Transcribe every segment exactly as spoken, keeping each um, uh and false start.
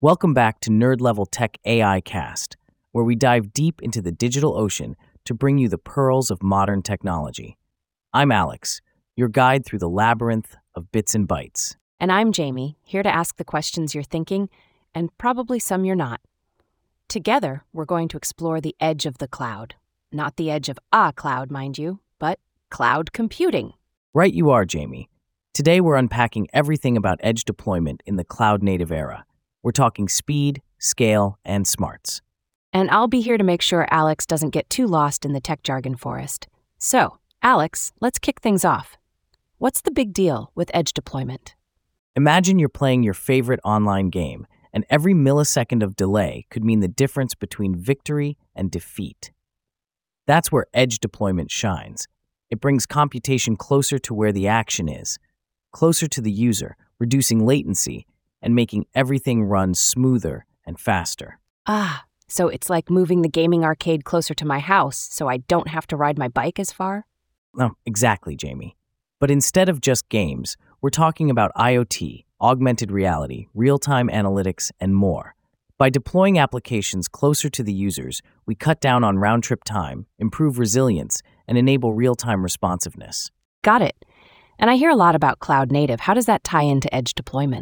Welcome back to Nerd Level Tech A I Cast, where we dive deep into the digital ocean to bring you the pearls of modern technology. I'm Alex, your guide through the labyrinth of bits and bytes. And I'm Jamie, here to ask the questions you're thinking, and probably some you're not. Together, we're going to explore the edge of the cloud. Not the edge of a cloud, mind you, but cloud computing. Right you are, Jamie. Today we're unpacking everything about edge deployment in the cloud-native era. We're talking speed, scale, and smarts. And I'll be here to make sure Alex doesn't get too lost in the tech jargon forest. So, Alex, let's kick things off. What's the big deal with edge deployment? Imagine you're playing your favorite online game, and every millisecond of delay could mean the difference between victory and defeat. That's where edge deployment shines. It brings computation closer to where the action is, closer to the user, reducing latency, and making everything run smoother and faster. Ah, so it's like moving the gaming arcade closer to my house so I don't have to ride my bike as far? Oh, exactly, Jamie. But instead of just games, we're talking about IoT, augmented reality, real-time analytics, and more. By deploying applications closer to the users, we cut down on round-trip time, improve resilience, and enable real-time responsiveness. Got it. And I hear a lot about cloud native. How does that tie into edge deployment?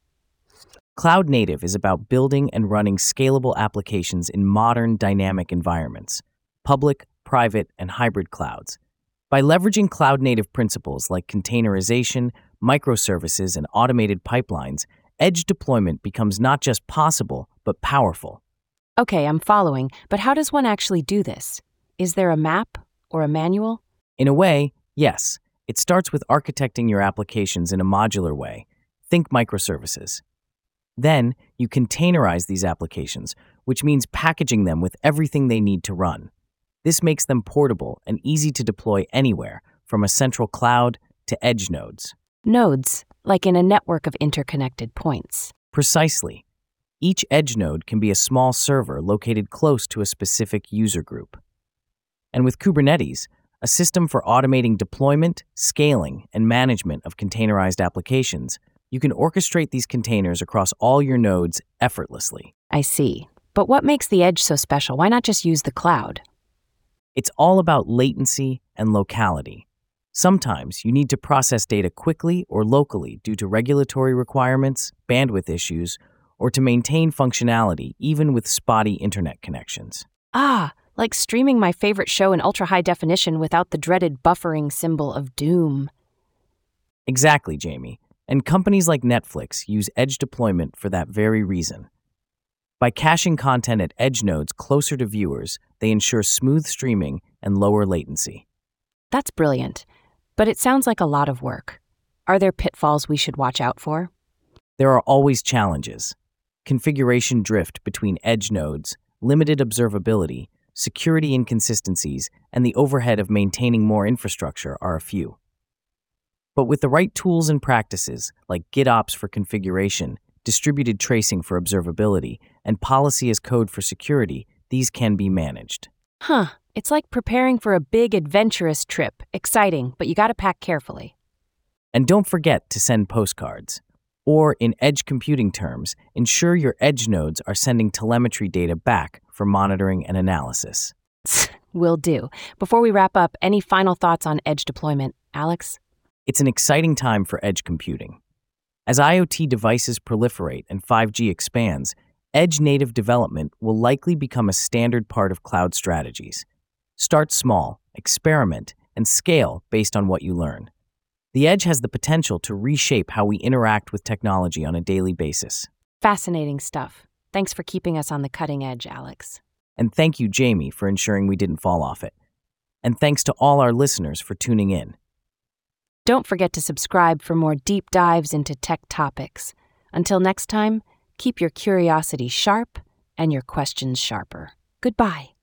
Cloud native is about building and running scalable applications in modern dynamic environments, public, private, and hybrid clouds. By leveraging cloud native principles like containerization, microservices, and automated pipelines, edge deployment becomes not just possible, but powerful. Okay, I'm following, but how does one actually do this? Is there a map or a manual? In a way, yes. It starts with architecting your applications in a modular way. Think microservices. Then, you containerize these applications, which means packaging them with everything they need to run. This makes them portable and easy to deploy anywhere, from a central cloud to edge nodes. Nodes, like in a network of interconnected points. Precisely. Each edge node can be a small server located close to a specific user group. And with Kubernetes, a system for automating deployment, scaling, and management of containerized applications, you can orchestrate these containers across all your nodes effortlessly. I see. But what makes the edge so special? Why not just use the cloud? It's all about latency and locality. Sometimes you need to process data quickly or locally due to regulatory requirements, bandwidth issues, or to maintain functionality even with spotty internet connections. Ah, like streaming my favorite show in ultra-high definition without the dreaded buffering symbol of doom. Exactly, Jamie. And companies like Netflix use edge deployment for that very reason. By caching content at edge nodes closer to viewers, they ensure smooth streaming and lower latency. That's brilliant, but it sounds like a lot of work. Are there pitfalls we should watch out for? There are always challenges. Configuration drift between edge nodes, limited observability, security inconsistencies, and the overhead of maintaining more infrastructure are a few. But with the right tools and practices, like GitOps for configuration, distributed tracing for observability, and policy as code for security, these can be managed. Huh, it's like preparing for a big adventurous trip. Exciting, but you gotta pack carefully. And don't forget to send postcards. Or, in edge computing terms, ensure your edge nodes are sending telemetry data back for monitoring and analysis. Will do. Before we wrap up, any final thoughts on edge deployment, Alex? It's an exciting time for edge computing. As IoT devices proliferate and five G expands, edge-native development will likely become a standard part of cloud strategies. Start small, experiment, and scale based on what you learn. The edge has the potential to reshape how we interact with technology on a daily basis. Fascinating stuff. Thanks for keeping us on the cutting edge, Alex. And thank you, Jamie, for ensuring we didn't fall off it. And thanks to all our listeners for tuning in. Don't forget to subscribe for more deep dives into tech topics. Until next time, keep your curiosity sharp and your questions sharper. Goodbye.